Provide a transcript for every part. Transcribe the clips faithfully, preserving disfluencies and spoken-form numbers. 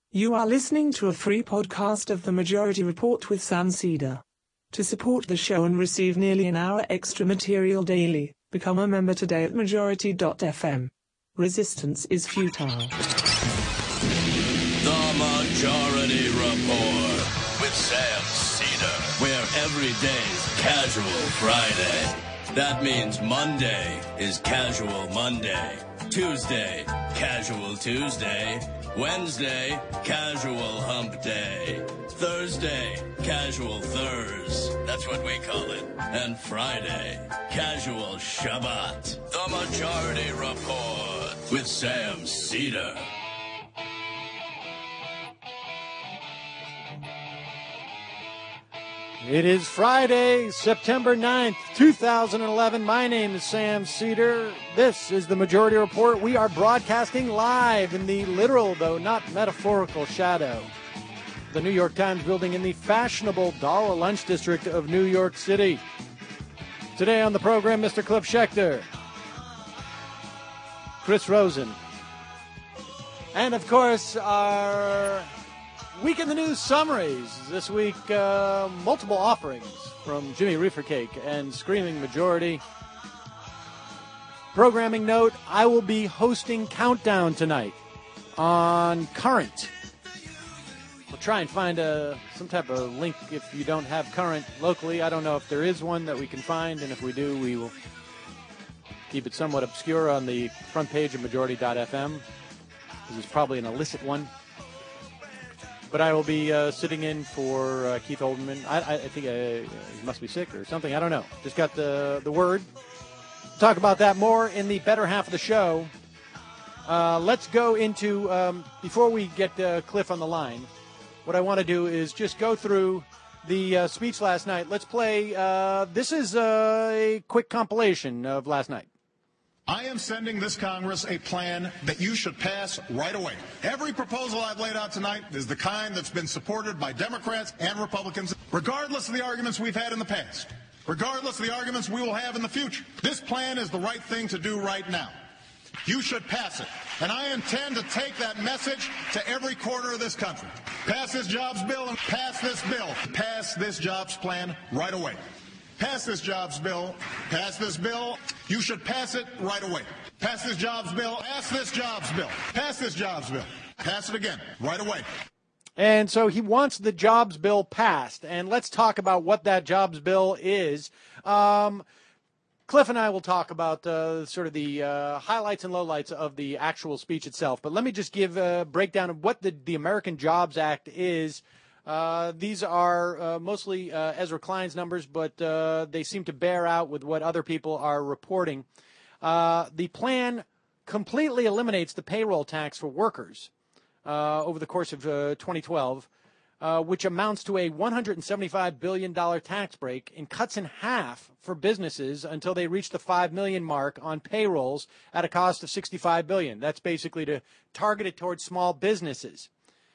You are listening to a free podcast of The Majority Report with Sam Cedar. To support the show and receive nearly an hour extra material daily, become a member today at majority dot f m. Resistance is futile. The Majority Report with Sam Cedar, where every day's Casual Friday. That means Monday is Casual Monday, Tuesday, Casual Tuesday, Wednesday, Casual Hump Day, Thursday, Casual Thurs, that's what we call it, and Friday, Casual Shabbat. The Majority Report with Sam Cedar. It is Friday, September ninth, two thousand eleven. My name is Sam Cedar. This is the Majority Report. We are broadcasting live in the literal, though not metaphorical, shadow of the New York Times building in the fashionable Dollar Lunch District of New York City. Today on the program, Mister Cliff Schechter, Chris Rosen, and, of course, our Week in the News summaries. This week, uh, multiple offerings from Jimmy Reefer Cake and Screaming Majority. Programming note, I will be hosting Countdown tonight on Current. I'll try and find a, some type of link if you don't have Current locally. I don't know if there is one that we can find, and if we do, we will keep it somewhat obscure on the front page of majority dot f m. This is probably an illicit one. But I will be uh, sitting in for uh, Keith Olbermann. I, I, I think uh, he must be sick or something. I don't know. Just got the, the word. Talk about that more in the better half of the show. Uh, let's go into, um, before we get uh, Cliff on the line, what I want to do is just go through the uh, speech last night. Let's play, uh, this is uh, a quick compilation of last night. I am sending this Congress a plan that you should pass right away. Every proposal I've laid out tonight is the kind that's been supported by Democrats and Republicans, regardless of the arguments we've had in the past, regardless of the arguments we will have in the future. This plan is the right thing to do right now. You should pass it. And I intend to take that message to every corner of this country. Pass this jobs bill and pass this bill. Pass this jobs plan right away. Pass this jobs bill. Pass this bill. You should pass it right away. Pass this jobs bill. Pass this jobs bill. Pass this jobs bill. Pass it again right away. And so he wants the jobs bill passed. And let's talk about what that jobs bill is. Um, Cliff and I will talk about uh, sort of the uh, highlights and lowlights of the actual speech itself. But let me just give a breakdown of what the, the American Jobs Act is. Uh, these are uh, mostly uh, Ezra Klein's numbers, but uh, they seem to bear out with what other people are reporting. Uh, the plan completely eliminates the payroll tax for workers uh, over the course of uh, twenty twelve, uh, which amounts to a one hundred seventy-five billion dollars tax break, and cuts in half for businesses until they reach the five million dollars mark on payrolls at a cost of sixty-five billion dollars. That's basically to target it towards small businesses.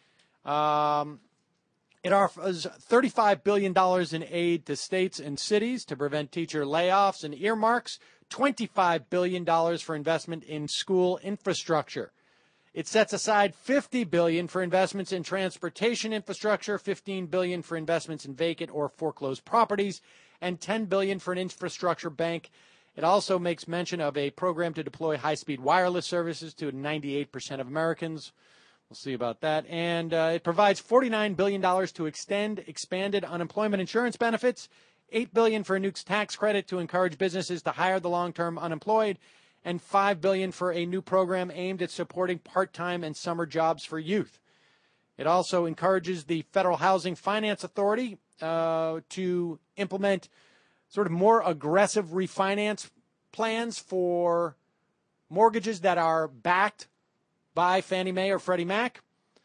Um It offers thirty-five billion dollars in aid to states and cities to prevent teacher layoffs and earmarks, twenty-five billion dollars for investment in school infrastructure. It sets aside fifty billion dollars for investments in transportation infrastructure, fifteen billion dollars for investments in vacant or foreclosed properties, and ten billion dollars for an infrastructure bank. It also makes mention of a program to deploy high-speed wireless services to ninety-eight percent of Americans. We'll see about that. And uh, it provides forty-nine billion dollars to extend expanded unemployment insurance benefits, eight billion dollars for a new tax credit to encourage businesses to hire the long-term unemployed, and five billion dollars for a new program aimed at supporting part-time and summer jobs for youth. It also encourages the Federal Housing Finance Authority uh, to implement sort of more aggressive refinance plans for mortgages that are backed by Fannie Mae or Freddie Mac.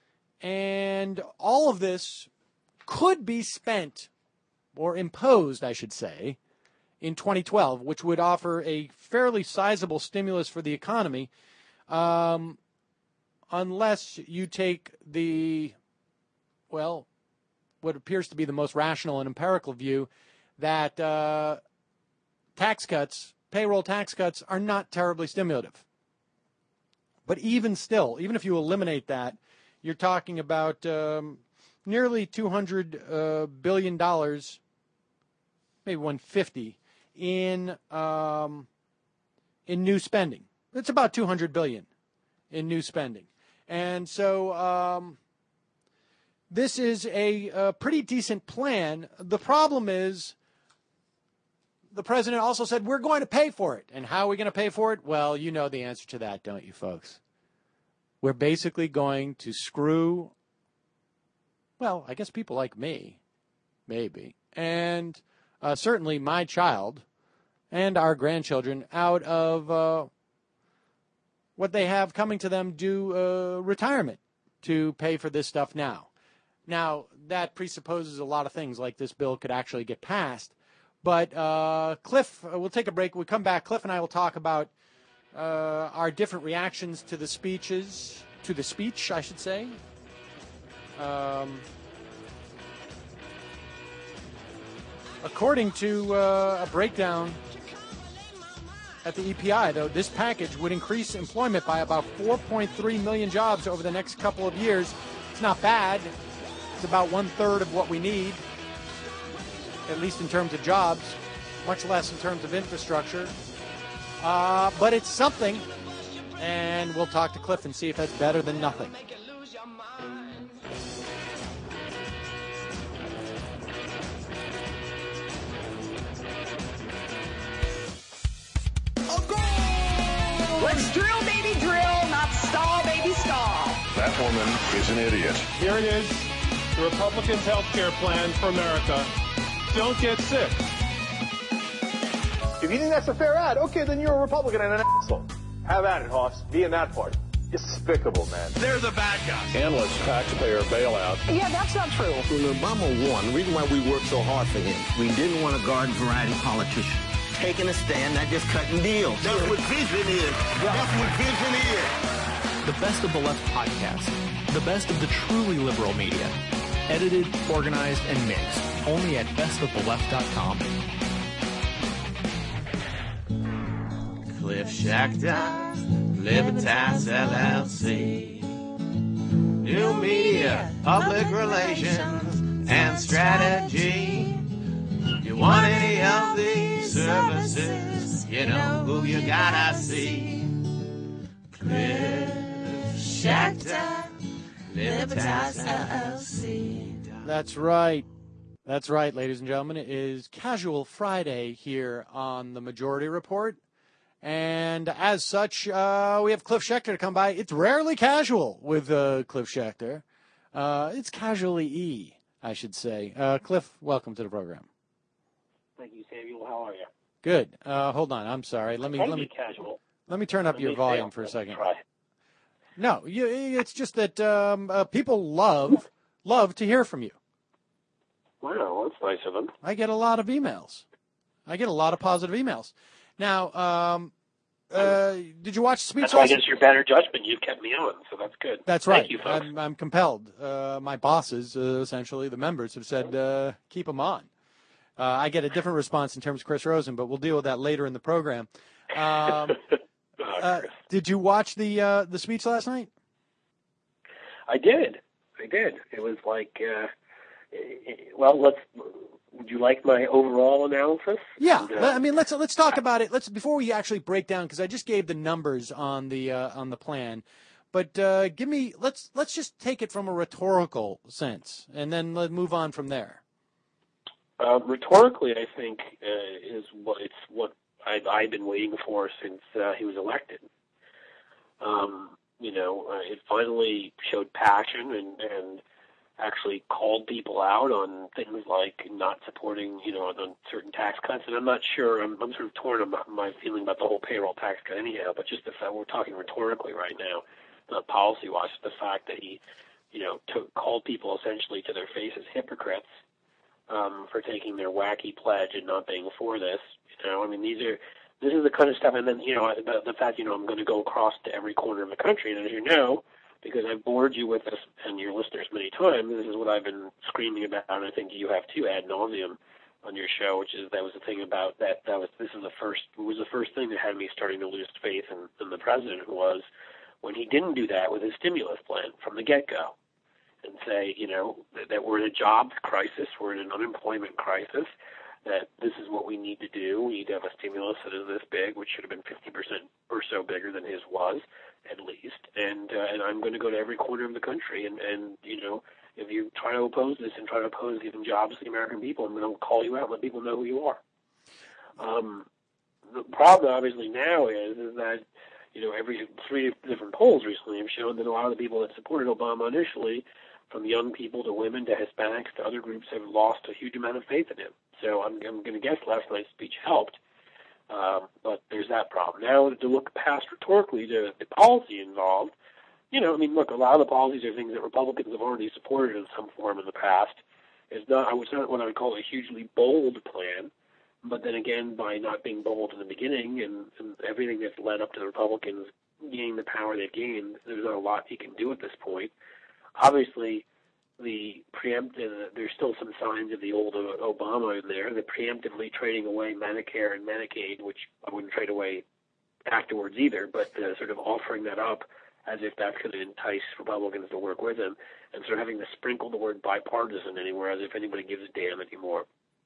And all of this could be spent, or imposed, I should say, in twenty twelve, which would offer a fairly sizable stimulus for the economy, um, unless you take the, well, what appears to be the most rational and empirical view that uh, tax cuts, payroll tax cuts, are not terribly stimulative. But even still, even if you eliminate that, you're talking about um, nearly two hundred uh, billion dollars, maybe one hundred fifty, in um, in new spending. It's about two hundred billion dollars in new spending. And so um, this is a, a pretty decent plan. The problem is the president also said, we're going to pay for it. And how are we going to pay for it? Well, you know the answer to that, don't you, folks? We're basically going to screw, well, I guess people like me, maybe, and uh, certainly my child and our grandchildren out of uh, what they have coming to them due uh, retirement to pay for this stuff now. Now, that presupposes a lot of things, like this bill could actually get passed. But uh, Cliff, uh, we'll take a break. When we come back, Cliff and I will talk about uh, our different reactions to the speeches, to the speech, I should say. Um, according to uh, a breakdown at the E P I, though, this package would increase employment by about four point three million jobs over the next couple of years. It's not bad. It's about one-third of what we need, at least in terms of jobs, much less in terms of infrastructure. Uh, but it's something, and we'll talk to Cliff and see if that's better than nothing. Let's drill, baby, drill, not stall, baby, stall. That woman is an idiot. Here it is, the Republicans' health care plan for America. Don't get sick. If you think that's a fair ad, okay, then you're a Republican and an asshole. Have at it, Hoss. Be in that party. Despicable, man. They're the bad guys. Endless taxpayer bailout. Yeah, that's not true. When Obama won, the reason why we worked so hard for him, we didn't want a garden variety politician. Taking a stand, not just cutting deals. That's what vision is. That's what vision is. The Best of the Left podcast. The best of the truly liberal media. Edited, organized, and mixed. Only at best of the left dot com. Cliff Schecter, Libertas L L C. New media, public relations, and strategy. You want any of these services, you know who you gotta see. Cliff Schecter, Libertas L L C. That's right. That's right, ladies and gentlemen. It is Casual Friday here on the Majority Report. And as such, uh, we have Cliff Schecter to come by. It's rarely casual with uh, Cliff Schecter. Uh, it's casually-y, I should say. Uh, Cliff, welcome to the program. Thank you, Samuel. How are you? Good. Uh, hold on. I'm sorry. Let me Let let me casual. let me turn up Let your me volume fail. for a second. Try. No, you, it's just that um, uh, people love love to hear from you. Wow, that's nice of them. I get a lot of emails. I get a lot of positive emails. Now, um, uh, did you watch the speech? That's why last- against your better judgment, you've kept me on, so that's good. That's right. Thank you, folks. I'm, I'm compelled. Uh, my bosses, uh, essentially, the members, have said uh, keep them on. Uh, I get a different response in terms of Chris Rosen, but we'll deal with that later in the program. Um, Oh, uh, Chris. did you watch the uh, the speech last night? I did. I did. It was like, uh, well, let's. Would you like my overall analysis? Yeah, And, uh, I mean, let's let's talk about it. Let's before we actually break down, because I just gave the numbers on the uh, on the plan, but uh, give me let's let's just take it from a rhetorical sense, and then let's move on from there. Uh, rhetorically, I think uh, is what it's what I've, I've been waiting for since uh, he was elected. Um, you know, uh, it finally showed passion and, and actually called people out on things like not supporting, you know, on certain tax cuts. And I'm not sure, I'm, I'm sort of torn about my feeling about the whole payroll tax cut anyhow, but just the fact we're talking rhetorically right now, not policy-wise, the fact that he, you know, took, called people essentially to their faces hypocrites um, for taking their wacky pledge and not being for this. You know, I mean, these are, this is the kind of stuff, and then, you know, the, the fact, you know, I'm going to go across to every corner of the country, and as you know, because I've bored you with this and your listeners many times, this is what I've been screaming about, and I think you have too ad nauseum on your show, which is that was the thing about that, that was, this is the first, was the first thing that had me starting to lose faith in, in the president was when he didn't do that with his stimulus plan from the get-go and say, you know, that, that we're in a jobs crisis, we're in an unemployment crisis, that this is what we need to do. We need to have a stimulus that is this big, which should have been fifty percent or so bigger than his was, at least. And uh, and I'm going to go to every corner of the country. And, and, you know, if you try to oppose this and try to oppose giving jobs to the American people, I'm going to call you out and let people know who you are. Um, the problem, obviously, now is, is that, you know, every three different polls recently have shown that a lot of the people that supported Obama initially, from young people to women to Hispanics to other groups, have lost a huge amount of faith in him. So I'm, I'm going to guess last night's speech helped, um, but there's that problem. Now, to look past rhetorically to the policy involved, you know, I mean, look, a lot of the policies are things that Republicans have already supported in some form in the past. It's not, it's not what I would call a hugely bold plan, but then again, by not being bold in the beginning and, and everything that's led up to the Republicans gaining the power they've gained, there's not a lot he can do at this point. Obviously, the preemptive, there's still some signs of the old Obama in there, the preemptively trading away Medicare and Medicaid, which I wouldn't trade away afterwards either, but uh, sort of offering that up as if that's going to entice Republicans to work with him, and sort of having to sprinkle the word bipartisan anywhere as if anybody gives a damn anymore.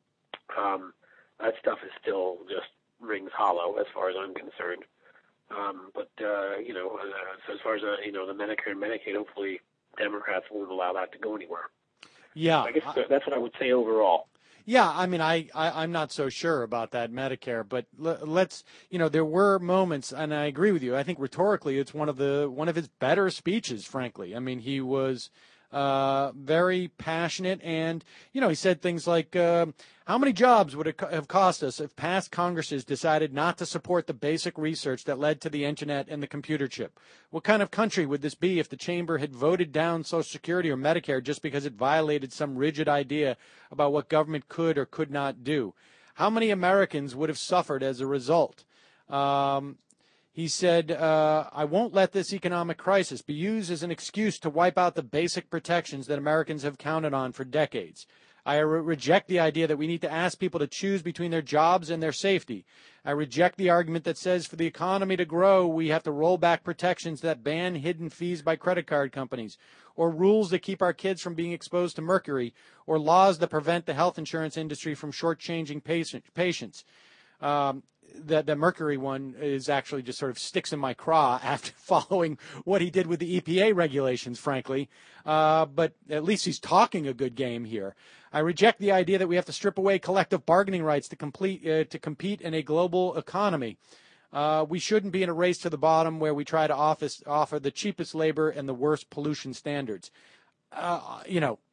Um, that stuff is still just rings hollow as far as I'm concerned. Um, but, uh, you know, uh, as far as, uh, you know, the Medicare and Medicaid, hopefully Democrats won't allow that to go anywhere. Yeah. I guess I, that's what I would say overall. Yeah, I mean, I, I, I'm not so sure about that Medicare, but l- let's, you know, there were moments, and I agree with you. I think rhetorically it's one of the one of his better speeches, frankly. I mean, he was uh, very passionate, and, you know, he said things like, uh, how many jobs would it co- have cost us if past Congresses decided not to support the basic research that led to the Internet and the computer chip? What kind of country would this be if the chamber had voted down Social Security or Medicare just because it violated some rigid idea about what government could or could not do? How many Americans would have suffered as a result? Um, he said, uh, I won't let this economic crisis be used as an excuse to wipe out the basic protections that Americans have counted on for decades. I re- reject the idea that we need to ask people to choose between their jobs and their safety. I reject the argument that says for the economy to grow, we have to roll back protections that ban hidden fees by credit card companies, or rules that keep our kids from being exposed to mercury, or laws that prevent the health insurance industry from shortchanging patient, patients. Um, the, the mercury one is actually just sort of sticks in my craw after following what he did with the E P A regulations, frankly. Uh, but at least he's talking a good game here. I reject the idea that we have to strip away collective bargaining rights to complete uh, to compete in a global economy. Uh, we shouldn't be in a race to the bottom where we try to office, offer the cheapest labor and the worst pollution standards. Uh, you know,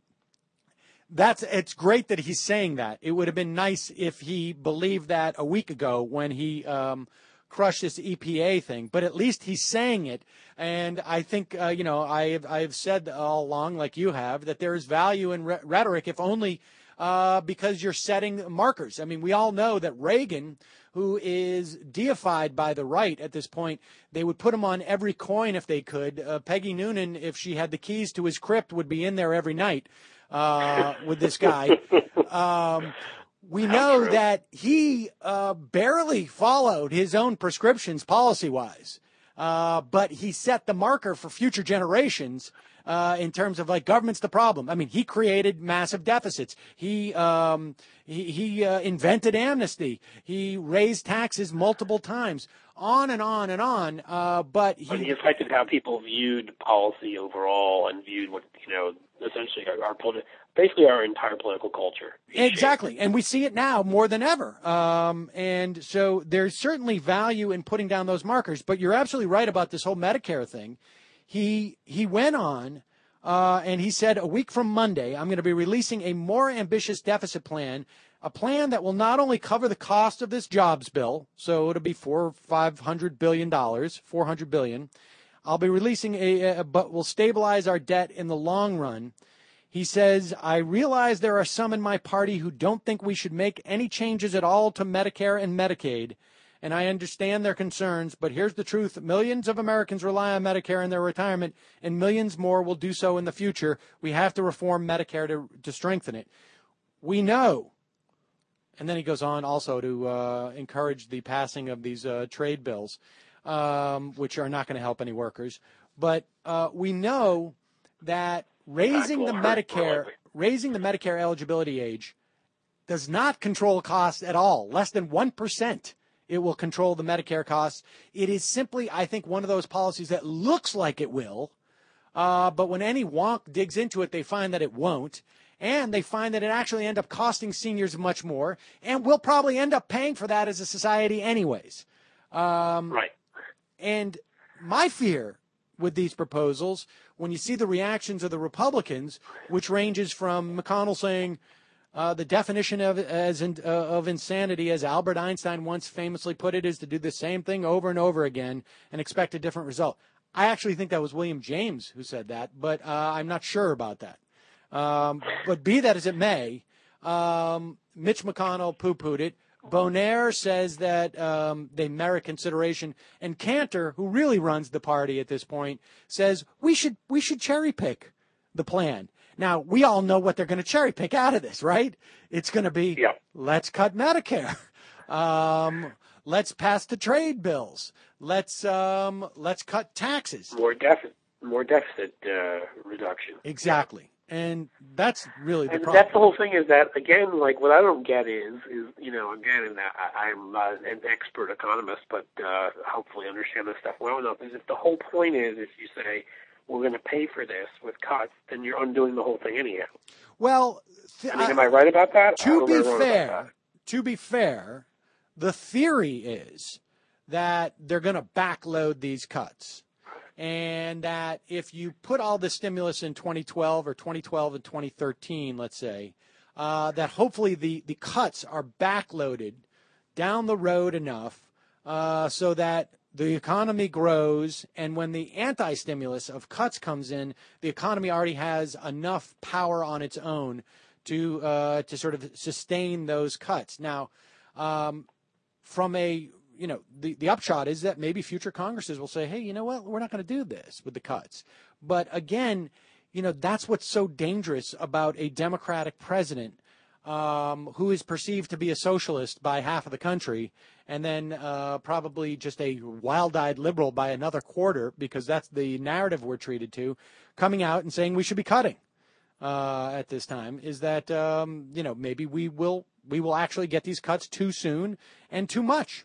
that's it's great that he's saying that. It would have been nice if he believed that a week ago when he um, crushed this E P A thing, but at least he's saying it. And I think, uh, you know, I've, I've said all along, like you have, that there is value in re- rhetoric, if only uh, because you're setting markers. I mean, we all know that Reagan, who is deified by the right at this point, they would put him on every coin if they could. Uh, Peggy Noonan, if she had the keys to his crypt, would be in there every night uh, with this guy. Um, we know that he uh, barely followed his own prescriptions policy-wise. Uh, but he set the marker for future generations uh, in terms of, like, government's the problem. I mean, he created massive deficits. He um, he, he uh, invented amnesty. He raised taxes multiple times, on and on and on. Uh, but he, but he affected how people viewed policy overall and viewed what, you know, essentially our, our politi- basically our entire political culture. Exactly. And we see it now more than ever. Um, and so there's certainly value in putting down those markers. But you're absolutely right about this whole Medicare thing. He he went on uh, and he said, a week from Monday, I'm going to be releasing a more ambitious deficit plan, a plan that will not only cover the cost of this jobs bill, so it'll be four or five hundred billion dollars, four hundred billion dollars. I'll be releasing a, a, but will stabilize our debt in the long run. He says, I realize there are some in my party who don't think we should make any changes at all to Medicare and Medicaid, and I understand their concerns, but here's the truth. Millions of Americans rely on Medicare in their retirement, and millions more will do so in the future. We have to reform Medicare to, to strengthen it. We know. And then he goes on also to uh, encourage the passing of these uh, trade bills. um, which are not going to help any workers. But uh, we know that raising the Medicare, raising the Medicare eligibility age does not control costs at all. Less than one percent. It will control the Medicare costs. It is simply, I think, one of those policies that looks like it will, uh, but when any wonk digs into it, they find that it won't, and they find that it actually ends up costing seniors much more, and we'll probably end up paying for that as a society anyways. Um, right. And my fear with these proposals, when you see the reactions of the Republicans, which ranges from McConnell saying, Uh, the definition of as in, uh, of insanity, as Albert Einstein once famously put it, is to do the same thing over and over again and expect a different result. I actually think that was William James who said that, but uh, I'm not sure about that. Um, but be that as it may, um, Mitch McConnell poo-pooed it. Bonaire says that um, they merit consideration, and Cantor, who really runs the party at this point, says we should we should cherry pick the plan. Now, we all know what they're going to cherry pick out of this, right? It's going to be, yeah. let's cut Medicare. Um, let's pass the trade bills. Let's um, let's cut taxes. More deficit, more deficit uh, reduction. Exactly. And that's really the and problem. That's the whole thing is that, again, like what I don't get is, is you know, again, and I, I'm not an expert economist, but uh, hopefully understand this stuff well enough, is if the whole point is if you say, we're going to pay for this with cuts, then you're undoing the whole thing anyhow. Well, th- I mean, am I right about that? To be fair, to be fair, the theory is that they're going to backload these cuts, and that if you put all the stimulus in twenty twelve or twenty twelve and twenty thirteen, let's say, uh, that hopefully the, the cuts are backloaded down the road enough uh, so that the economy grows, and when the anti-stimulus of cuts comes in, the economy already has enough power on its own to uh, to sort of sustain those cuts. Now, um, from a, you know, the, the upshot is that maybe future Congresses will say, hey, you know what, we're not going to do this with the cuts. But again, you know, that's what's so dangerous about a Democratic president um, who is perceived to be a socialist by half of the country, and then uh, probably just a wild-eyed liberal by another quarter, because that's the narrative we're treated to, coming out and saying we should be cutting uh, at this time, is that, um, you know, maybe we will we will actually get these cuts too soon and too much.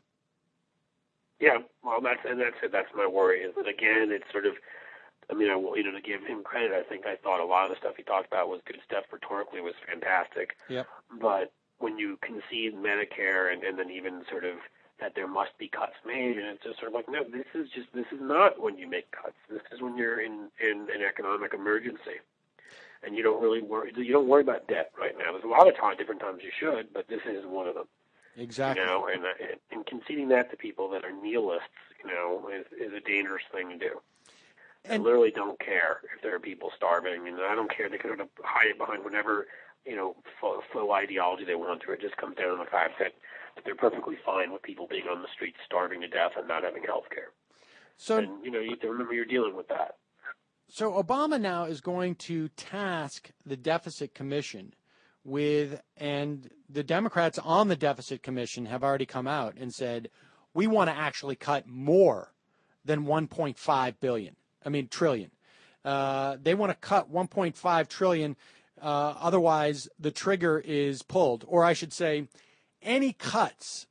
Yeah, well, that's and that's it. That's my worry. Is that, again, it's sort of, I mean, I, you know, to give him credit, I think I thought a lot of the stuff he talked about was good stuff. Rhetorically was fantastic. Yep. But when you concede Medicare and, and then even sort of that there must be cuts made, and it's just sort of like, no, this is just, this is not when you make cuts. This is when you're in, in an economic emergency. And you don't really worry, you don't worry about debt right now. There's a lot of time, different times you should, but this is one of them. Exactly. You know, and, and conceding that to people that are nihilists, you know, is, is a dangerous thing to do. And I literally don't care if there are people starving, and I don't care. They can hide it behind whatever, you know, full, full ideology they want to. It just comes down to the fact that they're perfectly fine with people being on the streets starving to death and not having health care. So, and, you know, you have to remember you're dealing with that. So Obama now is going to task the Deficit Commission with, and the Democrats on the Deficit Commission have already come out and said, we want to actually cut more than one point five billion. I mean, trillion. Uh, they want to cut one point five trillion. Uh, otherwise, the trigger is pulled. Or I should say, any cuts,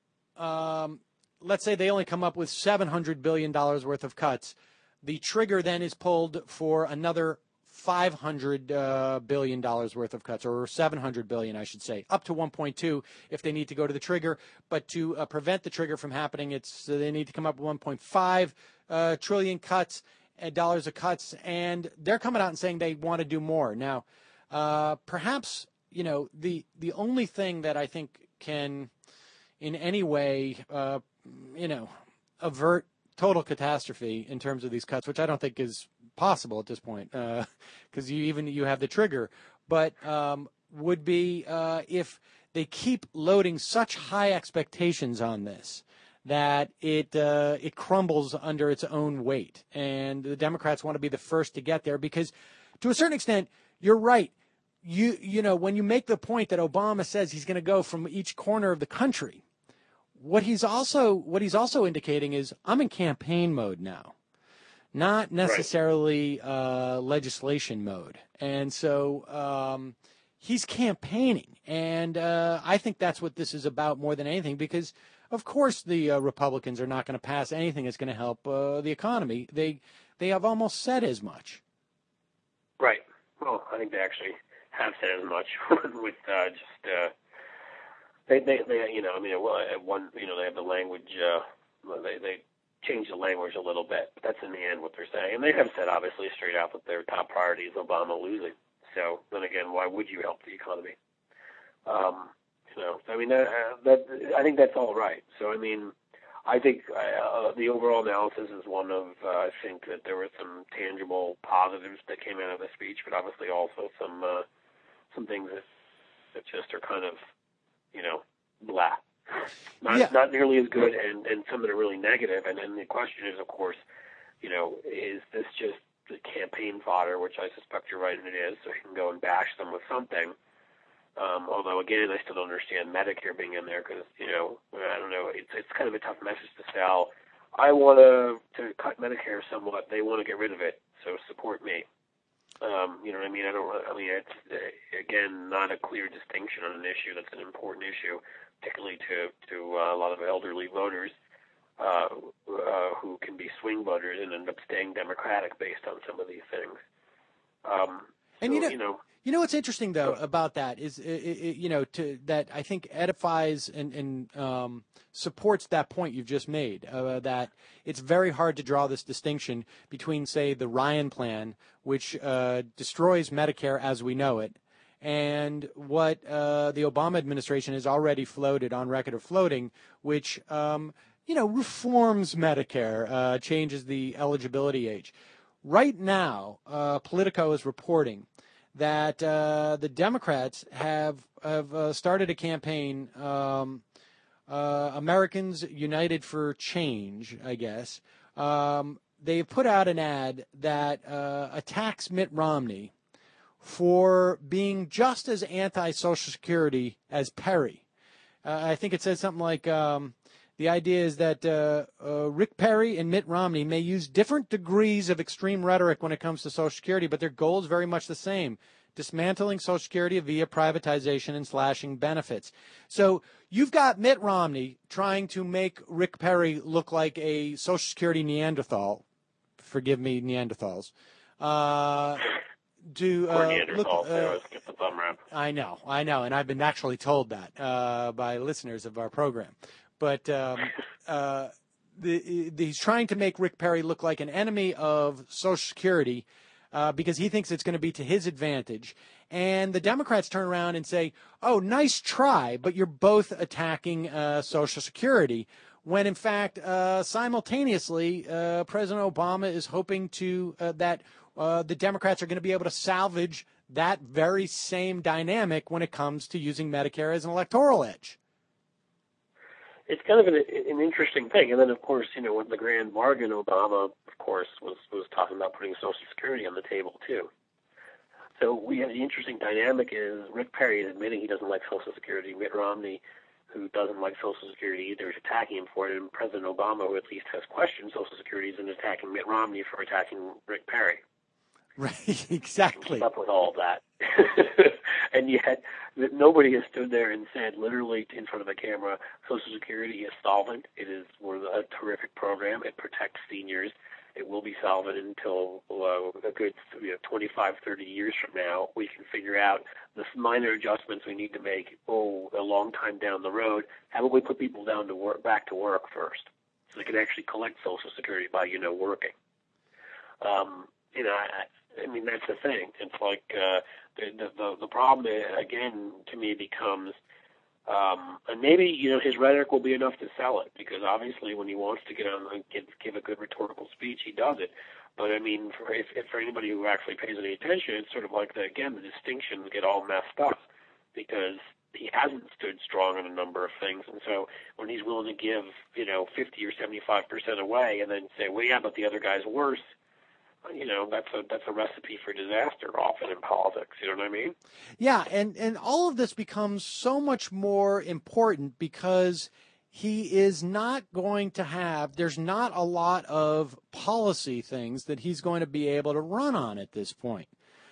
um, let's say they only come up with seven hundred billion dollars worth of cuts. The trigger then is pulled for another five hundred uh, billion dollars worth of cuts, or seven hundred billion dollars, I should say, up to one point two if they need to go to the trigger. But to uh, prevent the trigger from happening, it's uh, they need to come up with one point five uh, trillion cuts, uh, dollars of cuts, and they're coming out and saying they want to do more. Now, uh, perhaps, you know, the the only thing that I think can in any way, uh, you know, avert total catastrophe in terms of these cuts, which I don't think is possible at this point, because uh, you even you have the trigger, but um, would be uh, if they keep loading such high expectations on this that it uh, it crumbles under its own weight, and the Democrats want to be the first to get there, because to a certain extent, you're right. You you know when you make the point that Obama says he's going to go from each corner of the country, what he's also what he's also indicating is I'm in campaign mode now, not necessarily right. uh, legislation mode, and so um, he's campaigning, and uh, I think that's what this is about more than anything, because of course the uh, Republicans are not going to pass anything that's going to help uh, the economy. They they have almost said as much. Right. Well, I think they actually have said as much with uh, just. Uh, They, they, they, you know, I mean, well, at one, you know, they have the language, uh, they, they change the language a little bit, but that's in the end what they're saying. And they have said, obviously, straight out that their top priority is Obama losing. So then again, why would you help the economy? Um, you know, I mean, that, uh, that, I think that's all right. So, I mean, I think uh, the overall analysis is one of, uh, I think that there were some tangible positives that came out of the speech, but obviously also some, uh, some things that, that just are kind of, you know, blah. Not yeah. not nearly as good, and, and some that are really negative. And then the question is, of course, you know, is this just the campaign fodder, which I suspect you're right, and it is, so you can go and bash them with something. Um, although, again, I still don't understand Medicare being in there because, you know, I don't know, it's it's kind of a tough message to sell. I want to to cut Medicare somewhat. They want to get rid of it, so support me. Um, you know what I mean? I don't. I mean, it's uh, again not a clear distinction on an issue that's an important issue, particularly to to uh, a lot of elderly voters uh, uh, who can be swing voters and end up staying Democratic based on some of these things. Um, and so, you know, you know, you know what's interesting though about that is, it, it, you know, to that I think edifies and, and um, supports that point you've just made, uh, that it's very hard to draw this distinction between, say, the Ryan plan, which uh, destroys Medicare as we know it, and what uh, the Obama administration has already floated on record of floating, which, um, you know, reforms Medicare, uh, changes the eligibility age. Right now, uh, Politico is reporting that uh, the Democrats have, have uh, started a campaign, um, uh, Americans United for Change, I guess. Um, they've put out an ad that uh, attacks Mitt Romney for being just as anti-Social Security as Perry. Uh, I think it says something like, um, the idea is that uh, uh, Rick Perry and Mitt Romney may use different degrees of extreme rhetoric when it comes to Social Security, but their goal is very much the same: dismantling Social Security via privatization and slashing benefits. So you've got Mitt Romney trying to make Rick Perry look like a Social Security Neanderthal. Forgive me, Neanderthals. Uh, to, uh, or Neanderthals, look, uh, they always get the bum rap. I know, I know, and I've been actually told that uh, by listeners of our program. But um, uh, the, the, he's trying to make Rick Perry look like an enemy of Social Security uh, because he thinks it's going to be to his advantage. And the Democrats turn around and say, oh, nice try, but you're both attacking uh, Social Security, when, in fact, uh, simultaneously, uh, President Obama is hoping to uh, that uh, the Democrats are going to be able to salvage that very same dynamic when it comes to using Medicare as an electoral edge. It's kind of an, an interesting thing. And then, of course, you know, with the grand bargain, Obama, of course, was, was talking about putting Social Security on the table, too. So we have the interesting dynamic is Rick Perry is admitting he doesn't like Social Security. Mitt Romney, who doesn't like Social Security either, is attacking him for it. And President Obama, who at least has questioned Social Security, is attacking Mitt Romney for attacking Rick Perry. Right, exactly. Keep up with all of that. And yet, nobody has stood there and said, literally in front of a camera, Social Security is solvent. It is a terrific program. It protects seniors. It will be solvent until uh, a good you know, twenty-five, thirty years from now. We can figure out the minor adjustments we need to make, oh, a long time down the road. How about we put people down to work, back to work first, so they can actually collect Social Security by, you know, working. Um, you know, I, I mean, that's the thing. It's like uh, the, the the problem, again, to me becomes, um, and maybe, you know, his rhetoric will be enough to sell it, because obviously when he wants to get on and give, give a good rhetorical speech, he does it. But, I mean, for, if, if for anybody who actually pays any attention, it's sort of like, the, again, the distinctions get all messed up, because he hasn't stood strong on a number of things. And so when he's willing to give, you know, fifty or seventy-five percent away and then say, well, yeah, but the other guy's worse, you know, that's a that's a recipe for disaster often in politics. You know what I mean? Yeah, and, and all of this becomes so much more important because he is not going to have, there's not a lot of policy things that he's going to be able to run on at this point.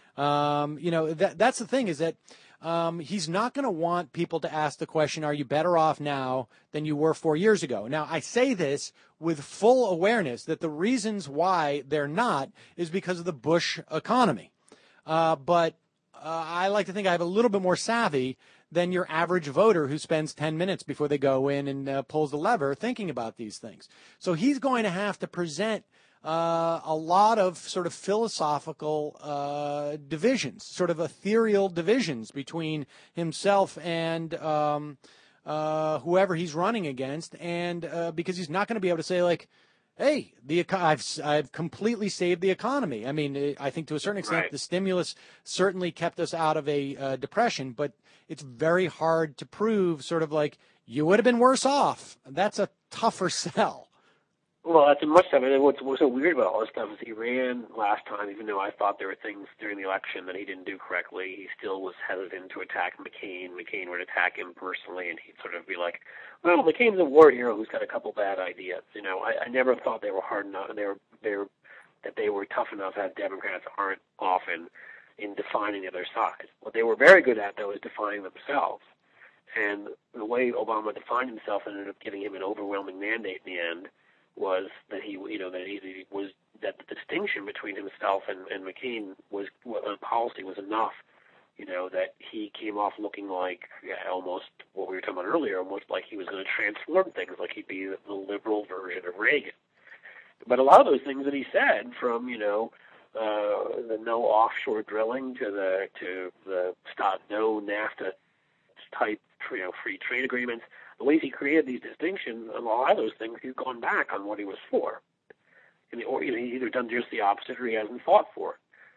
Um, you know, that that's the thing is that um, he's not going to want people to ask the question, are you better off now than you were four years ago? Now, I say this with full awareness that the reasons why they're not is because of the Bush economy. Uh, but uh, I like to think I have a little bit more savvy than your average voter who spends ten minutes before they go in and uh, pulls the lever thinking about these things. So he's going to have to present uh, a lot of sort of philosophical uh, divisions, sort of ethereal divisions between himself and um, uh, whoever he's running against. And uh, because he's not going to be able to say, like, hey, the I've I've completely saved the economy. I mean, I think to a certain extent, right. the stimulus certainly kept us out of a uh, depression, but it's very hard to prove sort of like you would have been worse off. That's a tougher sell. Well, that's a much tougher. And what's, what's so weird about all this stuff is he ran last time, even though I thought there were things during the election that he didn't do correctly. He still was hesitant to attack McCain. McCain would attack him personally, and he'd sort of be like, well, McCain's a war hero who's got a couple bad ideas. You know, I, I never thought they were hard enough, they were, they were, that they were tough enough, as Democrats aren't often, in defining the other side. What they were very good at, though, is defining themselves. And the way Obama defined himself ended up giving him an overwhelming mandate in the end was that he, you know, that he, he was that the distinction between himself and, and McCain was uh, policy was enough, you know, that he came off looking like yeah, almost what we were talking about earlier, almost like he was going to transform things, like he'd be the liberal version of Reagan. But a lot of those things that he said, from you know uh, the no offshore drilling to the to the stop no NAFTA type you know free trade agreements. The ways he created these distinctions, and a lot of those things, he's gone back on what he was for. And, or you know, he's either done just the opposite or he hasn't fought for it.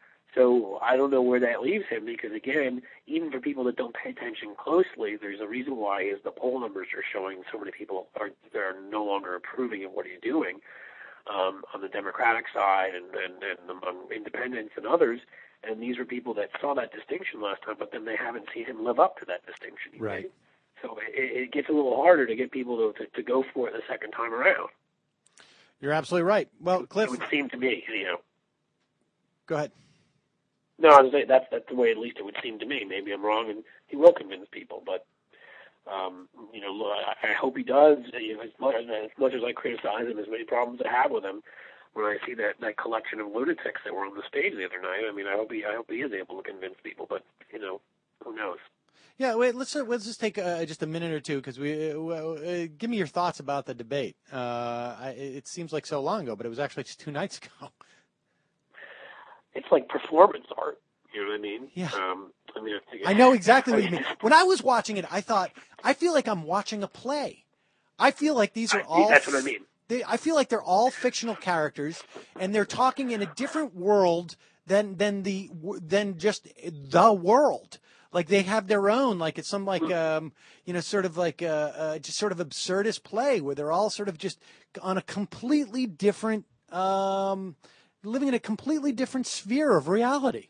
So I don't know where that leaves him because, again, even for people that don't pay attention closely, there's a reason why is the poll numbers are showing so many people are, are no longer approving of what he's doing um, on the Democratic side and, and, and among independents and others. And these are people that saw that distinction last time, but then they haven't seen him live up to that distinction. Right. So it, it gets a little harder to get people to, to, to go for it the second time around. You're absolutely right. Well, Cliff, it would seem to me, you know. Go ahead. No, I was saying that's that's the way at least it would seem to me. Maybe I'm wrong, and he will convince people. But um, you know, I, I hope he does. You know, as, much, as much as I criticize him, as many problems I have with him, when I see that, that collection of lunatics that were on the stage the other night, I mean, I hope he I hope he is able to convince people. But you know, who knows? Yeah, wait. Let's uh, let's just take uh, just a minute or two because we uh, uh, give me your thoughts about the debate. Uh, I, it seems like so long ago, but it was actually just two nights ago. It's like performance art. You know what I mean? Yeah. Um, I mean, I know exactly what you mean. When I was watching it, I thought I feel like I'm watching a play. I feel like these are all. That's what I mean. They, I feel like they're all fictional characters, and they're talking in a different world than than the than just the world. Like they have their own, like it's some like, um, you know, sort of like a, uh, just sort of absurdist play where they're all sort of just on a completely different, um, living in a completely different sphere of reality.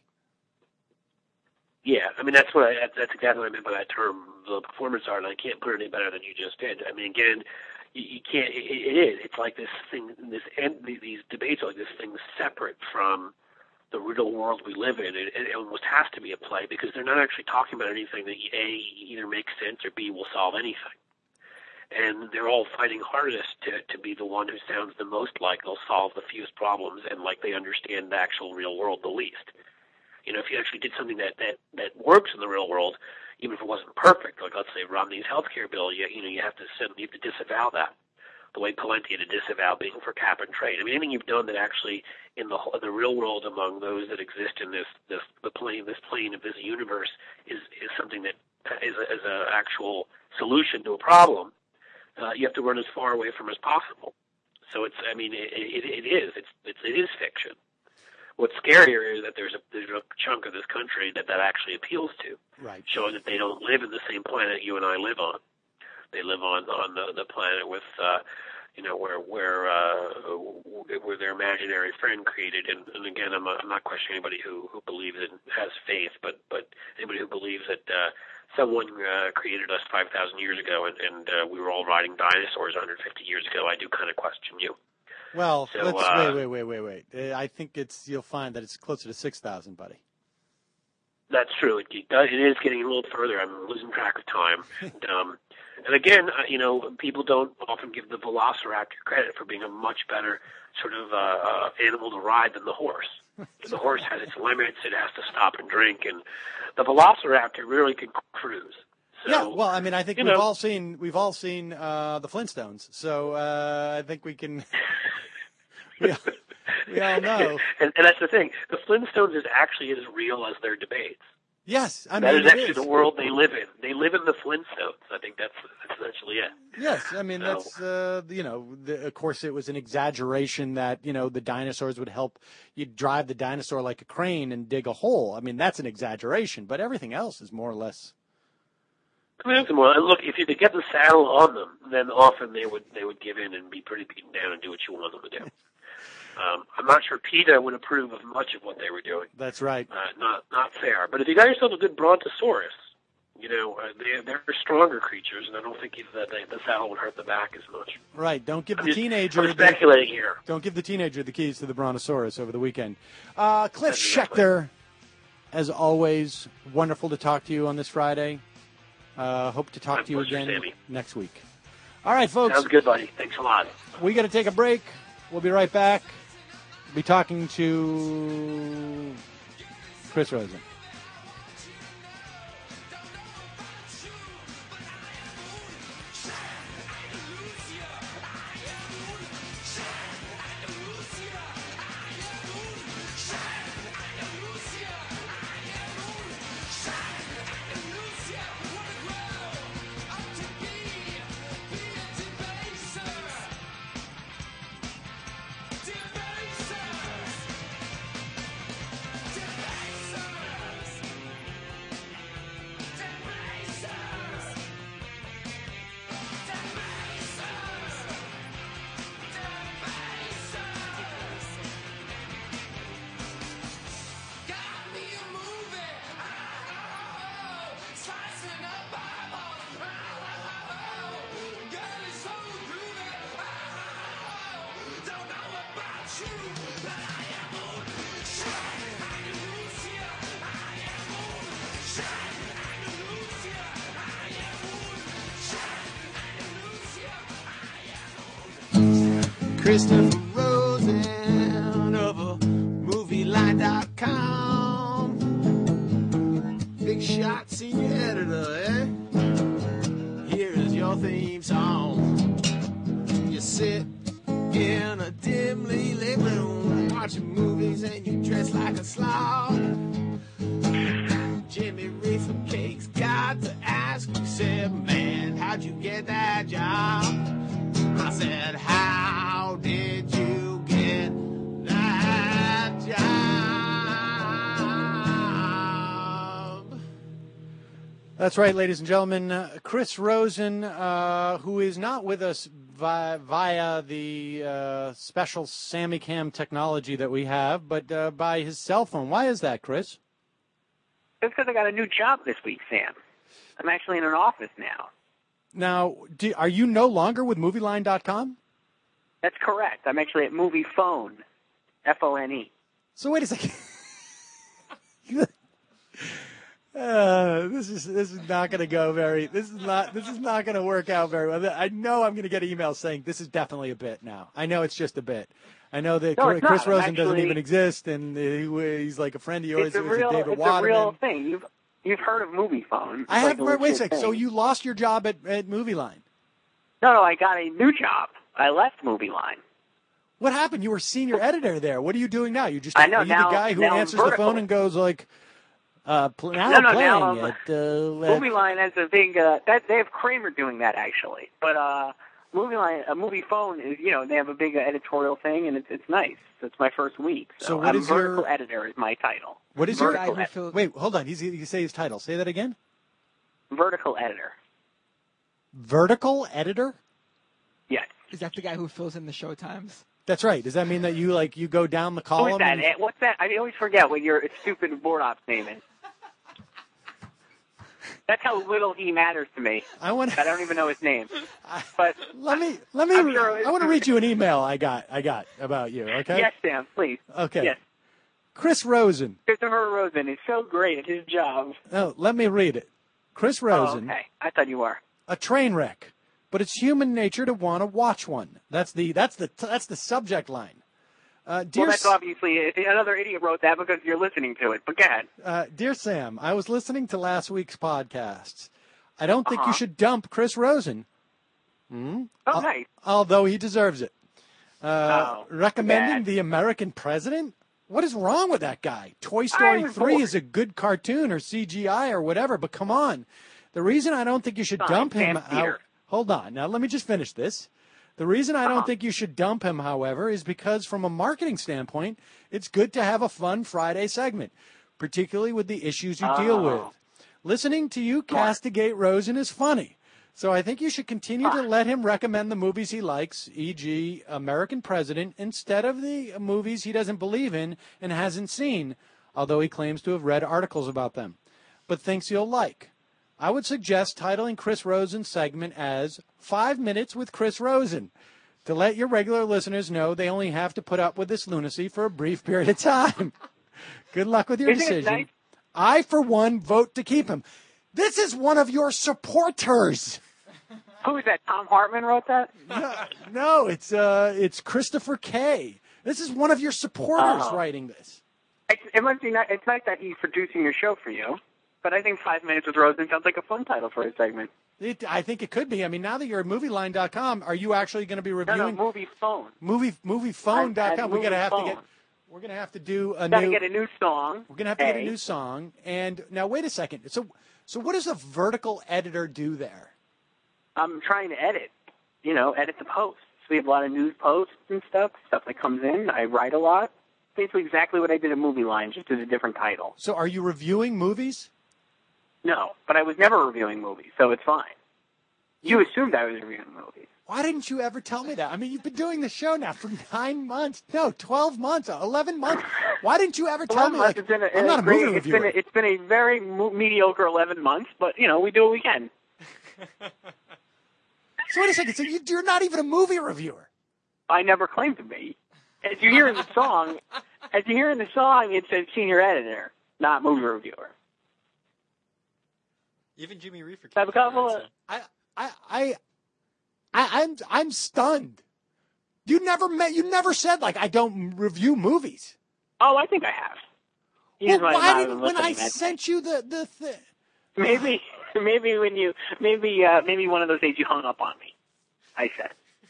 Yeah, I mean that's what I, that's, that's exactly what I meant by that term, the performance art. And I can't put it any better than you just did. I mean, again, you, you can't. It, it is. It's like this thing. This end. These debates are like this thing separate from the real world we live in. It, it almost has to be a play because they're not actually talking about anything that A, either makes sense or B, will solve anything. And they're all fighting hardest to, to be the one who sounds the most like they'll solve the fewest problems and like they understand the actual real world the least. You know, if you actually did something that, that, that works in the real world, even if it wasn't perfect, like let's say Romney's health care bill, you, you know, you have to send, you have to disavow that. The way Pawlenty had to disavow being for cap and trade. I mean, anything you've done that actually, in the in the real world, among those that exist in this this the plane this plane of this universe, is is something that is a, is a actual solution to a problem. Uh, you have to run as far away from as possible. So it's, I mean, it, it, it is it's, it's it is fiction. What's scarier is that there's a there's a chunk of this country that that actually appeals to, right? Showing that they don't live in the same planet you and I live on. They live on, on the, the planet with, uh, you know, where where uh, where their imaginary friend created. And, and again, I'm not, I'm not questioning anybody who, who believes and has faith, but but anybody who believes that uh, someone uh, created us five thousand years ago, and, and uh, we were all riding dinosaurs one hundred fifty years ago, I do kind of question you. Well, so, let's uh, wait, wait, wait, wait, wait. I think it's you'll find that it's closer to six thousand, buddy. That's true. It, it is getting a little further. I'm losing track of time. and, um, and again, uh, you know, people don't often give the Velociraptor credit for being a much better sort of uh, uh, animal to ride than the horse. The horse has its limits. It has to stop and drink. And the Velociraptor really can cruise. So, yeah, well, I mean, I think we've know, all seen we've all seen uh, the Flintstones, so uh, I think we can. we, all, we all know, and, and that's the thing. The Flintstones is actually as real as their debates. Yes, I mean that is actually is. the world they live in. They live in the Flintstones. I think that's, that's essentially it. Yes, I mean so, that's uh, you know, the, of course it was an exaggeration that you know the dinosaurs would help you drive the dinosaur like a crane and dig a hole. I mean that's an exaggeration, but everything else is more or less. I mean, look, if you could get the saddle on them, then often they would they would give in and be pretty beaten down and do what you want them to do. Um, I'm not sure PETA would approve of much of what they were doing. That's right. Uh, not not fair. But if you got yourself a good Brontosaurus, you know, uh, they, they're stronger creatures, and I don't think that they, the saddle would hurt the back as much. Right. Don't give I'm the just, teenager. I'm speculating the, here. Don't give the teenager the keys to the Brontosaurus over the weekend. Uh, Cliff Schechter, as always, wonderful to talk to you on this Friday. Uh, hope to talk My to you pleasure, again Sammy. next week. All right, folks. Sounds good, buddy. Thanks a lot. We got to take a break. We'll be right back. We'll be talking to Chris Rosen. Christopher Rosen of a movie line dot com. Big shot senior editor, eh? Here is your theme song. You sit in a dimly lit room watching movies and you dress like a slob. Jimmy Reese from Cake's got to ask, you said, man, how'd you get that job? I said, how did you get that job? That's right, ladies and gentlemen. Uh, Chris Rosen, uh, who is not with us via, via the uh, special Sammy Cam technology that we have, but uh, by his cell phone. Why is that, Chris? It's because I got a new job this week, Sam. I'm actually in an office now. Now, do, are you no longer with movie line dot com? That's correct. I'm actually at Movie Phone, F O N E. So wait a second. uh, this is this is not going to go very. This is not this is not going to work out very well. I know I'm going to get emails saying this is definitely a bit now. I know it's just a bit. I know that no, Chris not. Rosen actually, doesn't even exist, and he, he's like a friend of yours. It's a it was real, David it's Waterman. a real thing. You've you've heard of Movie Phone? It's I like have. a Wait a second. thing. So you lost your job at, at Movie Line? No, no. I got a new job. I left Movie Line. What happened? You were senior editor there. What are you doing now? You just I know, are you now, the guy who now answers the vertical. phone and goes like, uh, pl- now no, no, playing now, um, it. Uh, Movie Line has a big. Uh, that they have Kramer doing that actually, but uh, Movie Line, a Movie Phone is you know they have a big uh, editorial thing and it's it's nice. So it's my first week. So, So what I'm is vertical your- editor is my title. What is vertical your? ed- Wait, hold on. He's you say his title. Say that again. vertical editor? Vertical editor. Yes. Is that the guy who fills in the show times? That's right. Does that mean that you like you go down the column? Who is that? and- Eh, What's that? I always forget what your stupid board op's name is. That's how little he matters to me. I want. I don't even know his name. But let me let me. I'm sure I want to read you an email I got. I got about you. Okay. Yes, Sam, please. Okay. Yes. Chris Rosen. Christopher Rosen is so great at his job. No, let me read it. Chris Rosen. Oh, okay. I thought you were. A train wreck, but it's human nature to want to watch one. That's the that's the that's the subject line. Uh, dear Well, that's S- obviously another idiot wrote that because you're listening to it. But go ahead. uh, dear Sam, I was listening to last week's podcasts. I don't think Uh-huh. you should dump Chris Rosen. Hmm? Oh, Al- nice. Although he deserves it. Uh, Oh, recommending bad. the American President? What is wrong with that guy? Toy Story I'm three bored. is a good cartoon or C G I or whatever, but come on. The reason I don't think you should Fine, dump him Sam out. Peter. Hold on. Now let me just finish this. The reason I don't Uh-huh. think you should dump him, however, is because from a marketing standpoint, it's good to have a fun Friday segment, particularly with the issues you deal Oh. with. Listening to you castigate Rosen is funny. So I think you should continue to let him recommend the movies he likes, for example, American President, instead of the movies he doesn't believe in and hasn't seen, although he claims to have read articles about them, but thinks you'll like. I would suggest titling Chris Rosen's segment as Five Minutes with Chris Rosen to let your regular listeners know they only have to put up with this lunacy for a brief period of time. Good luck with your Isn't it decision. nice? I, for one, vote to keep him. This is one of your supporters. Who is that? Tom Hartman wrote that? No, no it's uh, it's Christopher K. This is one of your supporters Oh. writing this. It, it must be nice. It's nice that he's producing your show for you. But I think Five Minutes with Rosen sounds like a fun title for a segment. It, I think it could be. I mean, now that you're at movie line dot com, are you actually going to be No, reviewing no, movie phone. movie moviephone dot com? At We're going to have to Movie get. Phone. We're going to have to do a Got to new. get a new song. We're going to have to get a A. new song. And now, wait a second. So, so what does a vertical editor do there? I'm trying to edit, you know, edit the posts. We have a lot of news posts and stuff, stuff that comes in. I write a lot. Basically exactly what I did at Movie Line, just as a different title. So, are you reviewing movies? No, but I was never reviewing movies, so it's fine. You assumed I was reviewing movies. Why didn't you ever tell me that? I mean, you've been doing the show now for nine months. No, twelve months, eleven months. Why didn't you ever tell me? Like, It's been a, I'm not a great, movie it's reviewer. been a, it's been a very mo- mediocre eleven months, but, you know, we do what we can. So wait a second. So you, you're not even a movie reviewer. I never claimed to be. As you hear in the song, as you hear in the song, it says senior editor, not movie reviewer. Even Jimmy Reefer. I have a couple of, I, I, I, I, I'm, I'm stunned. You never met. You never said like I don't review movies. oh, I think I have. You Well, just might why not didn't have when I listened. sent you the the thing? Maybe, maybe when you, maybe, uh, maybe one of those days you hung up on me. I said.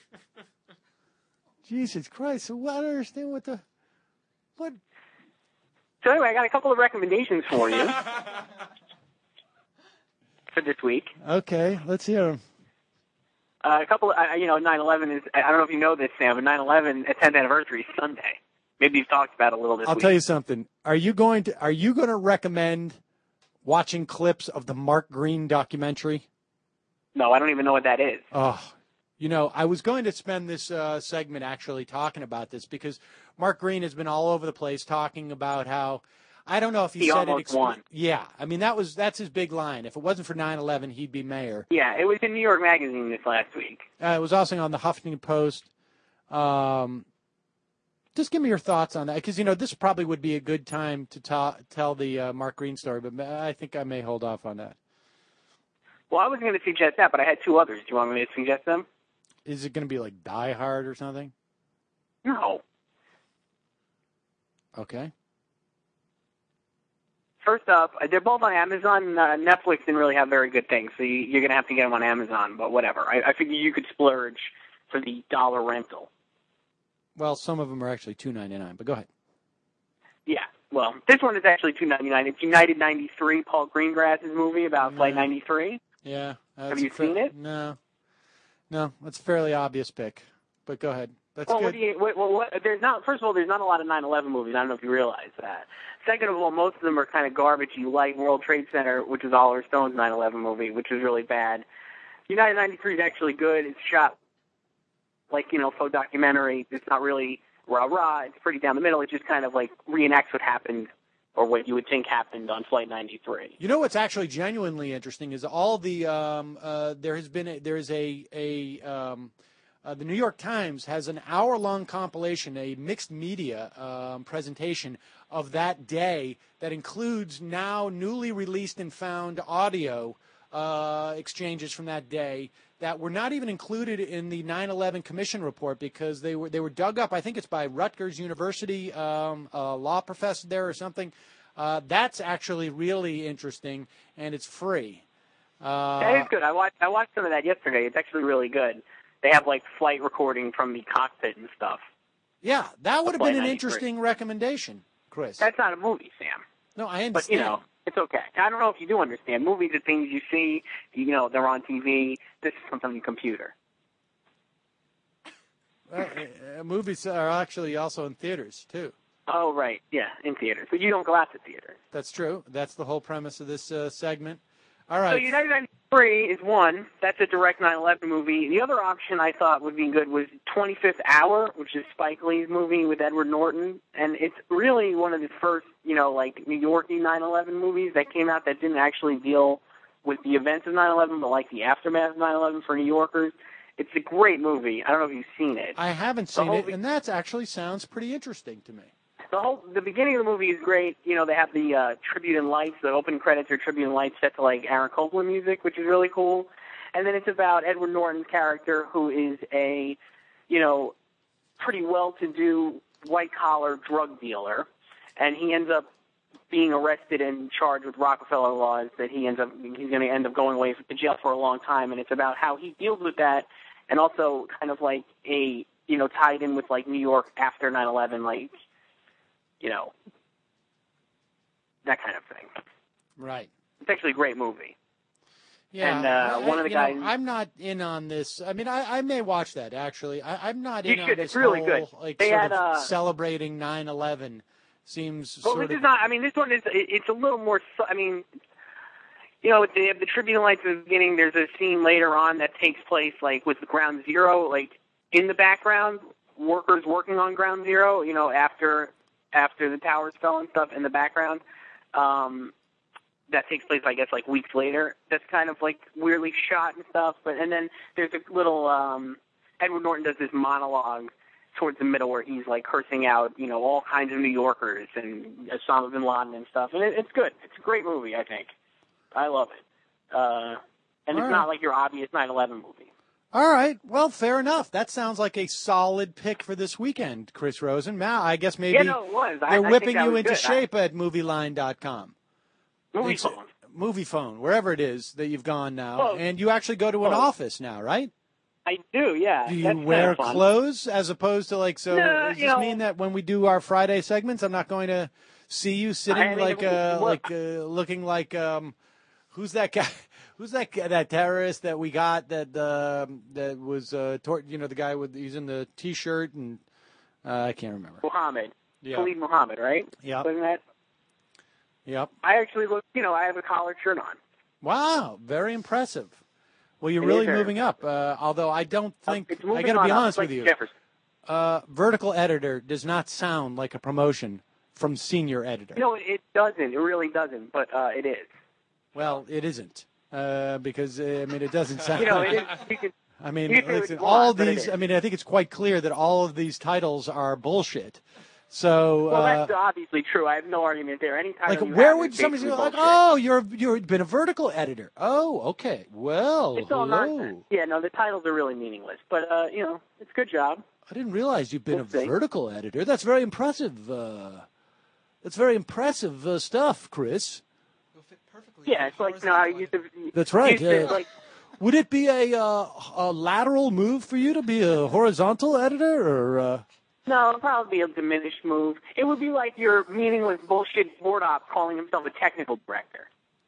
Jesus Christ! So I don't understand what the what. So anyway, I got a couple of recommendations for you for this week. Okay, let's hear 'em. Uh, a couple, of, uh, you know, nine eleven is. I don't know if you know this, Sam, but nine eleven, its tenth anniversary is Sunday. Maybe you've talked about it a little this I'll week. tell you something. Are you going to Are you going to recommend watching clips of the Mark Green documentary? No, I don't even know what that is. Oh, you know, I was going to spend this uh, segment actually talking about this because Mark Green has been all over the place talking about how I don't know if he, He said it. almost expl- won. Yeah, I mean that was that's his big line. If it wasn't for nine eleven, he'd be mayor. Yeah, it was in New York Magazine this last week. Uh, it was also on the Huffington Post. Um, just give me your thoughts on that because you know this probably would be a good time to ta- tell the uh, Mark Green story, but I think I may hold off on that. Well, I was going to suggest that, but I had two others. Do you want me to suggest them? Is it going to be like Die Hard or something? No. Okay. First up, they're both on Amazon. Uh, Netflix didn't really have very good things, so you, you're going to have to get them on Amazon, but whatever. I, I figure you could splurge for the dollar rental. Well, some of them are actually two ninety-nine, but go ahead. Yeah, well, this one is actually two ninety-nine. It's United ninety-three, Paul Greengrass's movie about Flight ninety-three. Yeah. Have you seen it? No. No, that's a fairly obvious pick, but go ahead. That's well, good. what do you, what, what, what, there's not. First of all, there's not a lot of nine eleven movies. I don't know if you realize that. Second of all, most of them are kind of garbage. You like World Trade Center, which is Oliver Stone's nine eleven movie, which is really bad. United ninety-three is actually good. It's shot like, you know, faux documentary. It's not really rah-rah. It's pretty down the middle. It just kind of, like, reenacts what happened or what you would think happened on Flight ninety-three. You know what's actually genuinely interesting is all the um, uh, there has been a, there is a a um, uh, the New York Times has an hour long compilation, a mixed media um, presentation of that day that includes now newly released and found audio uh, exchanges from that day that were not even included in the nine eleven Commission report because they were they were dug up. I think it's by Rutgers University, um, a law professor there or something. Uh, that's actually really interesting, and it's free. Uh, that is good. I watched I watched some of that yesterday. It's actually really good. They have like flight recording from the cockpit and stuff. Yeah, that would have been an interesting recommendation, Chris. That's not a movie, Sam. No, I understand. But you know, it's okay. I don't know if you do understand. Movies are things you see. You know, they're on T V. This is something on the computer. Well, uh, movies are actually also in theaters too. Oh, right. Yeah, in theaters. But you don't go out to theaters. That's true. That's the whole premise of this uh, segment. All right. So United ninety-three is one. That's a direct nine eleven movie. The other option I thought would be good was twenty-fifth Hour, which is Spike Lee's movie with Edward Norton. And it's really one of the first, you know, like New York-y nine eleven movies that came out that didn't actually deal with the events of nine eleven, but like the aftermath of nine eleven for New Yorkers. It's a great movie. I don't know if you've seen it. I haven't seen it, and that actually sounds pretty interesting to me. The whole the beginning of the movie is great. You know, they have the uh, tribute and lights. The opening credits are tribute and lights set to like Aaron Copland music, which is really cool. And then it's about Edward Norton's character, who is a, you know, pretty well-to-do white-collar drug dealer, and he ends up being arrested and charged with Rockefeller laws. That he ends up he's going to end up going away to jail for a long time, and it's about how he deals with that, and also kind of like a you know tied in with like New York after nine eleven, like. You know, that kind of thing. Right. It's actually a great movie. Yeah. And uh, I, one of the you guys. know, I'm not in on this. I mean, I, I may watch that actually. I, I'm not You in should. on this It's really whole good. like They sort had, of uh, celebrating nine eleven. Seems Well, sort this of. is not. I mean, this one is. it- It's a little more. su- I mean, you know, they have the tribute lights at the beginning. There's a scene later on that takes place like with Ground Zero, like in the background, workers working on Ground Zero. You know, after. after the towers fell and stuff in the background. Um, that takes place, I guess, like weeks later. That's kind of like weirdly shot and stuff. But and then there's a little um, Edward Norton does this monologue towards the middle where he's like cursing out, you know, all kinds of New Yorkers and Osama bin Laden and stuff. And it, it's good. It's a great movie, I think. I love it. Uh, and All it's right. not like your obvious nine eleven movie. All right. Well, fair enough. That sounds like a solid pick for this weekend, Chris Rosen. Now, I guess maybe Yeah, no, it was. I- they're I think whipping that you was into good. shape at movie line dot com. Movie It's- phone. Movie phone, wherever it is that you've gone now. Well, and you actually go to an well, office now, right? I do, yeah. Do you That's kinda wear fun. clothes as opposed to like, so No, does you this know- mean that when we do our Friday segments, I'm not going to see you sitting I mean, like, uh, what- like uh, looking like, um, who's that guy? Who's that guy, that terrorist that we got that um that was uh, tor- you know the guy with he's in the T-shirt and uh, I can't remember. Muhammad. Yeah. Khalid Muhammad, right? Yep. Wasn't that? Yep. I actually look, you know, I have a collared shirt on. Wow, very impressive. Well, you're It really is very moving up. Uh, although I don't think It's I moving got to be on up, honest like with you. Jefferson. Uh, vertical editor does not sound like a promotion from senior editor. No, it doesn't. It really doesn't, but uh, it is. Well, it isn't. Uh, because, uh, I mean, it doesn't sound You know, like it is, you can, I mean, you can say what listen, you all want, but it these, is. I mean, I think it's quite clear that all of these titles are bullshit. So, Well, uh, that's obviously true. I have no argument there. Anytime like, you where have would is somebody say, basically like, bullshit. oh, you're, you've been a vertical editor. Oh, okay. Well, It's all hello. nonsense. Yeah, no, the titles are really meaningless. But, uh, you know, it's a good job. I didn't realize you've been We'll a see. vertical editor. That's very impressive. Uh, that's very impressive uh, stuff, Chris. Yeah, it's like, no, I used to... That's right. Used to, uh, like, would it be a, uh, a lateral move for you to be a horizontal editor, or? Uh... no, it'd probably be a diminished move. It would be like your meaningless bullshit board op calling himself a technical director.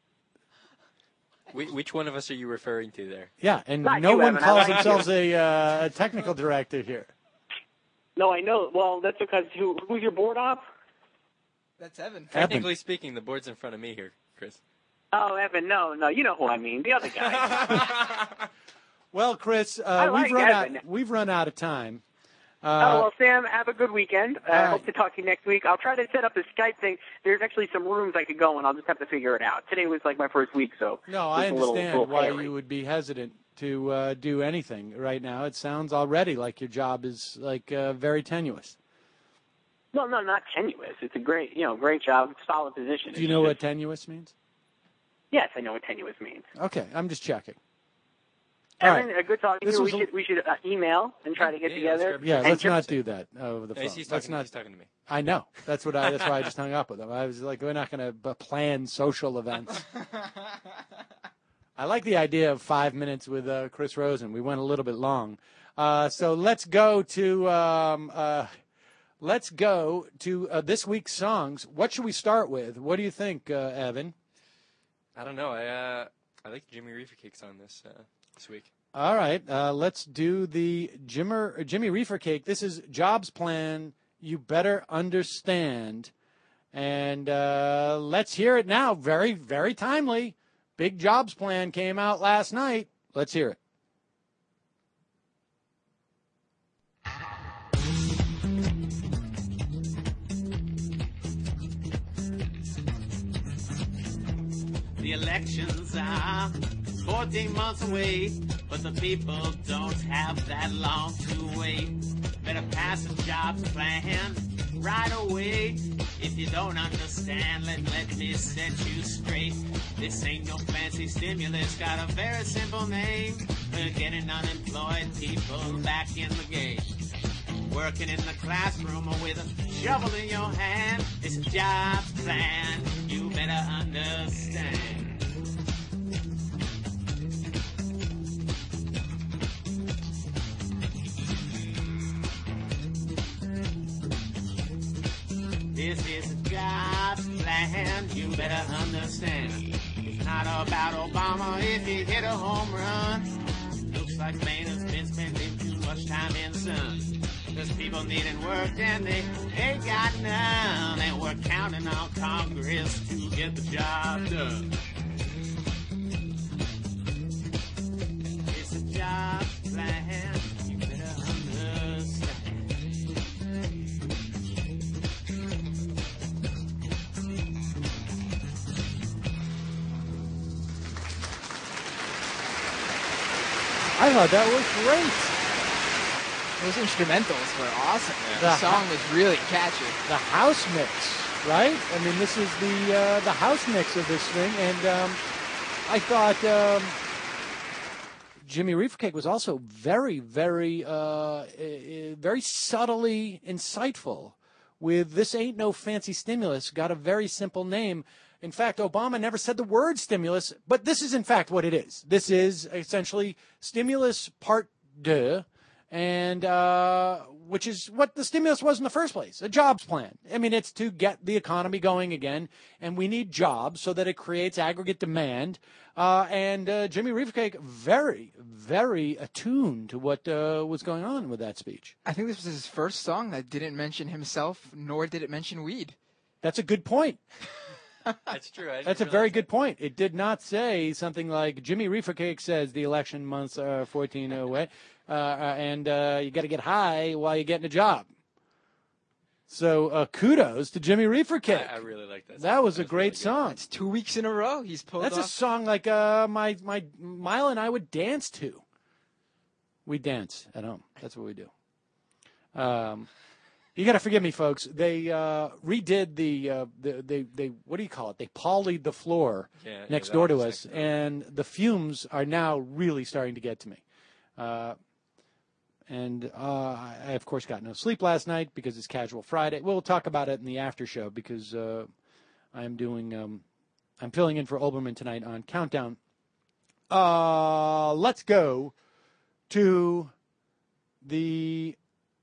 Wh- Which one of us are you referring to there? Yeah, and Not no you, one Evan, I calls like you. themselves a, uh, a technical director here. No, I know. Well, that's because who, who's your board op? That's Evan. Technically speaking, the board's in front of me here, Chris. Oh, Evan, no, no, you know who I mean. The other guy. Well, Chris, uh, I like we've run Evan. out. We've run out of time. Uh, oh, well, Sam, have a good weekend. I uh, right. hope to talk to you next week. I'll try to set up the Skype thing. There's actually some rooms I could go in. I'll just have to figure it out. Today was like my first week, so. No, I it's a little- understand little why hairy. you would be hesitant to uh, do anything right now. It sounds already like your job is like uh, very tenuous. No, no, not tenuous. It's a great, you know, great job, solid position. Do you It's know what just- tenuous means? Yes, I know what tenuous means. Okay, I'm just checking. Evan, All a good talking to This you. We was a- should, we should uh, email and try to get Yeah, let's together. grab- Yeah, And let's just- not do that over the No, phone. he's, let's talking, not. he's talking to me. I know. That's what I. That's why I just hung up with him. I was like, we're not going to plan social events. I like the idea of five minutes with uh, Chris Rosen. We went a little bit long, uh, so let's go to um, uh, let's go to uh, this week's songs. What should we start with? What do you think, uh, Evan? I don't know. I uh, I like Jimmy Reefer Cake song this uh, this week. All right, uh, let's do the Jimmer, Jimmy Reefer Cake. This is Jobs Plan. You better understand, and uh, let's hear it now. Very, very timely. Big Jobs Plan came out last night. Let's hear it. The elections are fourteen months away, but the people don't have that long to wait. Better pass a jobs plan right away. If you don't understand, let, let me set you straight. This ain't no fancy stimulus, got a very simple name. We're getting unemployed people back in the game. Working in the classroom or with a shovel in your hand. It's a jobs plan, you better understand. This is a jobs plan, you better understand. It's not about Obama if he hit a home run. Looks like Boehner's been spending too much time in the sun. There's people needing work and they ain't got none. And we're counting on Congress to get the job done. It's a jobs plan, you better understand. I thought that was great. Those instrumentals were awesome. Yeah. The The song ho- was really catchy. The house mix, right? I mean, this is the uh, the house mix of this thing, and um, I thought um, Jimmy Reefer Cake was also very, very, uh, uh, very subtly insightful. With "This Ain't No Fancy Stimulus," got a very simple name. In fact, Obama never said the word stimulus, but this is in fact what it is. This is essentially stimulus part deux. And uh, which is what the stimulus was in the first place, a jobs plan. I mean, it's to get the economy going again, and we need jobs so that it creates aggregate demand. Uh, and uh, Jimmy Reefer Cake, very, very attuned to what uh, was going on with that speech. I think this was his first song that didn't mention himself, nor did it mention weed. That's a good point. That's true. I didn't That's a realize very that. good point. It did not say something like Jimmy Reefer Cake says the election months are fourteen away, uh, uh, and uh, you got to get high while you're getting a job. So uh, kudos to Jimmy Reefer Cake. I, I really like that. That was a That great really good. song. It's two weeks in a row he's pulled That's off. a song like uh, my my Mile and I would dance to. We dance at home. That's what we do. Um, you got to forgive me, folks. They uh, redid the, uh, the they they what do you call it? They polyed the floor Yeah, yeah, next that door to was us, next door. and the fumes are now really starting to get to me. Uh, and uh, I, of course, got no sleep last night because it's Casual Friday. We'll talk about it in the after show because uh, I'm doing um, I'm filling in for Olbermann tonight on Countdown. Uh, let's go to the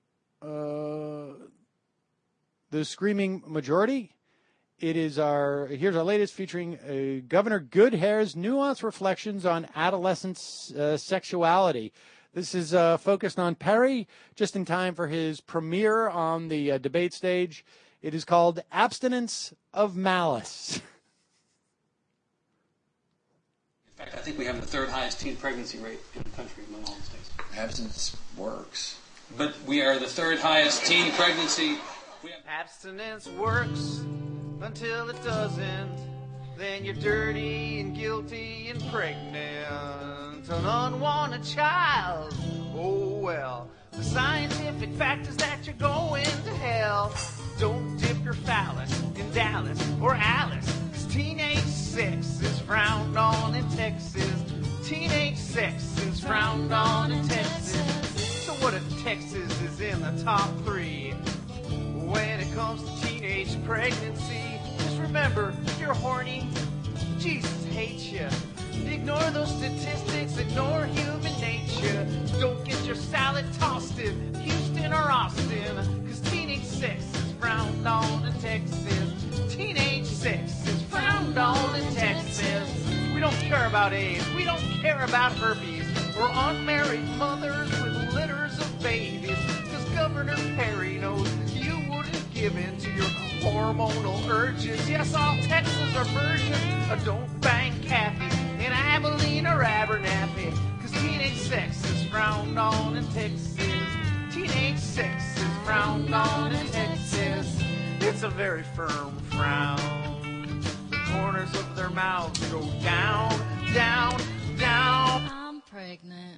uh, the Screaming Majority. It is our here's our latest featuring uh, Governor Goodhair's nuanced reflections on adolescent uh, sexuality. This is uh, focused on Perry, just in time for his premiere on the uh, debate stage. It is called Abstinence of Malice. fact, I think we have the third highest teen pregnancy rate in the country among all the states. Abstinence works. But we are the third highest teen pregnancy. We have Abstinence works until it doesn't. Then you're dirty and guilty and pregnant. An unwanted child. Oh well. The scientific fact is that you're going to hell. Don't dip your phallus in Dallas or Alice. Cause teenage sex is frowned on in Texas. Teenage sex is frowned on in Texas. So what if Texas is in the top three when it comes to teenage pregnancy? Just remember, if you're horny, Jesus hates you. Ignore those statistics, ignore human nature. Don't get your salad tossed in Houston or Austin. Cause teenage sex is frowned on in Texas. Teenage sex is frowned on in Texas. We don't care about AIDS, we don't care about herpes, or unmarried mothers with litters of babies. Cause Governor Perry knows you wouldn't give in to your hormonal urges. Yes, all Texans are virgins. Uh, don't bang Kathy in Abilene or Abernathy. Cause teenage sex is frowned on in Texas. Teenage sex is frowned on in Texas. It's a very firm frown. The corners of their mouths go down, down, down. I'm pregnant.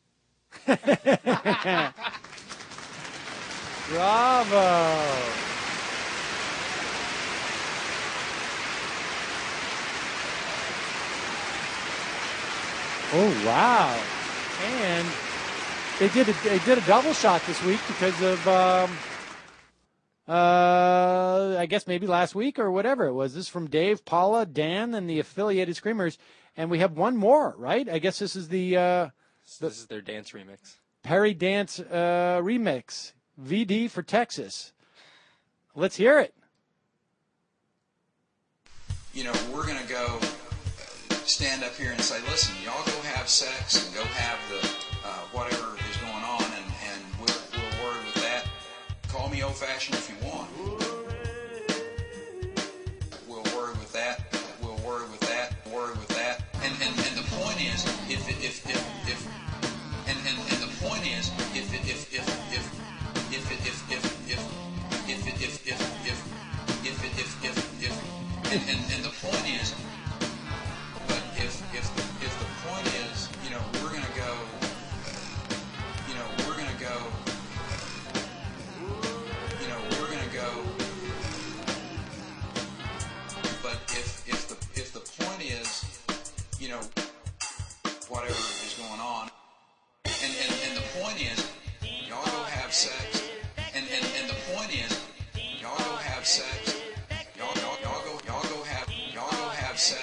Bravo. Oh, wow. And they did a, they did a double shot this week because of, um, uh, I guess maybe last week or whatever it was. This is from Dave, Paula, Dan, and the Affiliated Screamers. And we have one more, right? I guess this is the... Uh, the this is their dance remix. Perry Dance uh, remix. V D for Texas. Let's hear it. You know, we're going to go stand up here and say, listen, y'all go have sex and go have the uh, whatever is going on, and, and we'll, we'll word with that. Call me old-fashioned if you want. We'll word with that. We'll word with that. Word with that. And and, and the point is, if if if if and, and, and the point is, if if if if if if if if if if if if if if if if if and, and and the point is. If if the, if the point is, you know, we're going to go, you know, we're going to go, you know, we're going to go. But if if the if the point is, you know, whatever is going on, and and, and the point is, y'all go have sex, and, and, and the point is, y'all go have sex, y'all y'all y'all go y'all go have y'all go have sex.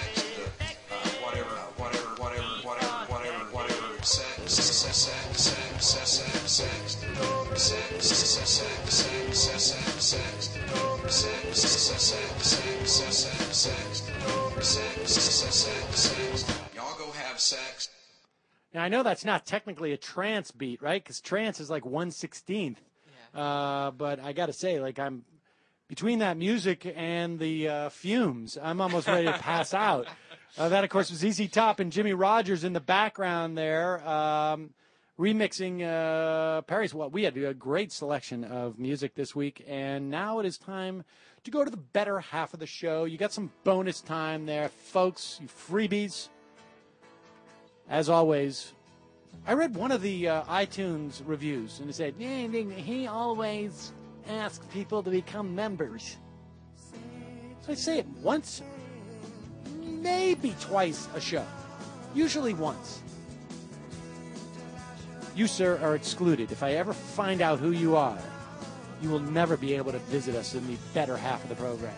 Y'all go have sex. Now, I know that's not technically a trance beat, right? Because trance is like one sixteenth. Yeah. Uh, but I got to say, like, I'm between that music and the uh, fumes, I'm almost ready to pass out. Uh, that, of course, was Z Z Top and Jimmy Rogers in the background there, um, remixing uh, Perry's. Well, we had a great selection of music this week, and now it is time to go to the better half of the show. You got some bonus time there, folks, you freebies. As always, I read one of the uh, iTunes reviews, and it said, yeah, he always asks people to become members. So I say it once, maybe twice a show, usually once. You, sir, are excluded. If I ever find out who you are, you will never be able to visit us in the better half of the program.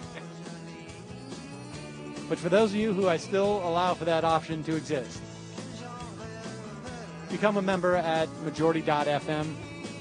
But for those of you who I still allow for that option to exist, become a member at majority dot f m.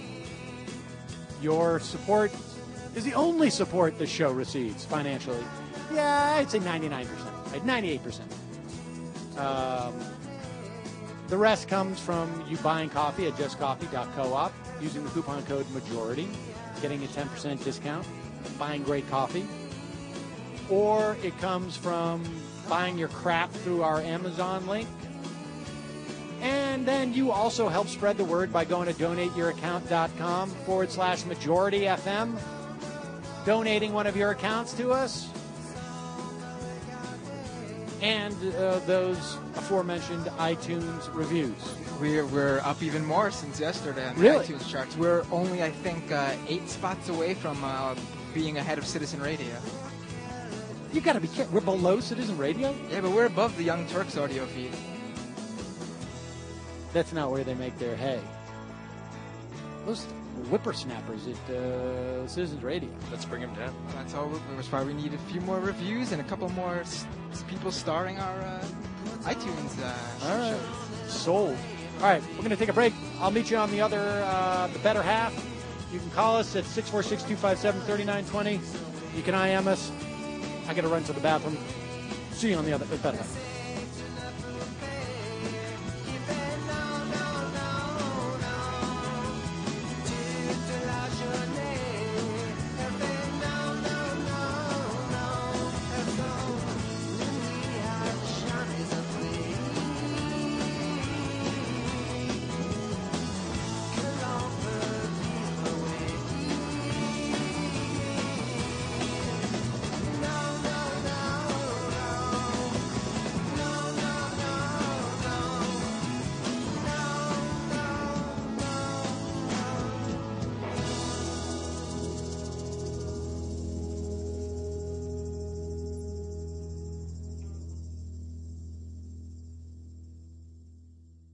Your support is the only support the show receives financially. Yeah, I'd say ninety-nine percent, right? ninety-eight percent. Um, the rest comes from you buying coffee at just coffee dot coop, using the coupon code MAJORITY, getting a ten percent discount, buying great coffee. or it comes from buying your crap through our Amazon link. And then you also help spread the word by going to donateyouraccount.com forward slash majority FM, donating one of your accounts to us. And uh, those aforementioned iTunes reviews. We're, we're up even more since yesterday on the Really? iTunes charts. We're only, I think, uh, eight spots away from uh, being ahead of Citizen Radio. You got to be careful. We're below Citizen Radio? Yeah, but we're above the Young Turks audio feed. That's not where they make their hay. Those whippersnappers at uh, Citizens Radio. Let's bring them down. That's all. That's why we need a few more reviews and a couple more s- people starring our uh, iTunes uh, All right. shows. Sold. All right, we're going to take a break. I'll meet you on the other, uh, the better half. You can call us at six four six, two five seven, three nine two zero. You can I M us. I got to run to the bathroom. See you on the other, the better half.